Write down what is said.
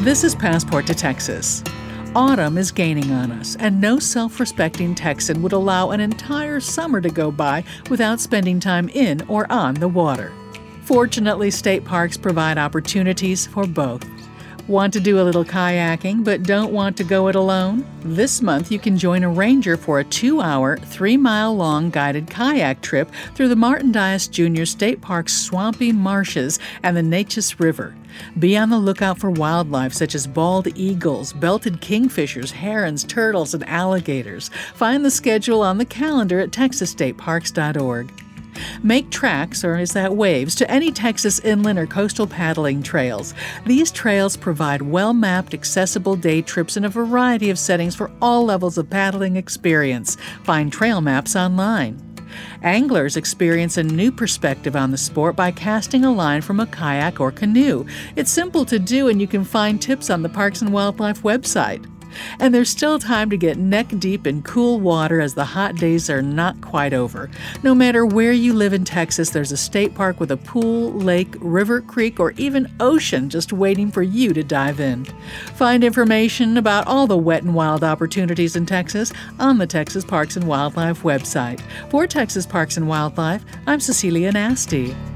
This is Passport to Texas. Autumn is gaining on us, and no self-respecting Texan would allow an entire summer to go by without spending time in or on the water. Fortunately, state parks provide opportunities for both. Want to do a little kayaking but don't want to go it alone? This month you can join a ranger for a 2-hour, 3-mile-long guided kayak trip through the Martin Dias Jr. State Park's swampy marshes and the Neches River. Be on the lookout for wildlife such as bald eagles, belted kingfishers, herons, turtles, and alligators. Find the schedule on the calendar at texasstateparks.org. Make tracks, or is that waves, to any Texas inland or coastal paddling trails. These trails provide well-mapped, accessible day trips in a variety of settings for all levels of paddling experience. Find trail maps online. Anglers experience a new perspective on the sport by casting a line from a kayak or canoe. It's simple to do, and you can find tips on the Parks and Wildlife website. And there's still time to get neck-deep in cool water as the hot days are not quite over. No matter where you live in Texas, there's a state park with a pool, lake, river, creek, or even ocean just waiting for you to dive in. Find information about all the wet and wild opportunities in Texas on the Texas Parks and Wildlife website. For Texas Parks and Wildlife, I'm Cecilia Nasty.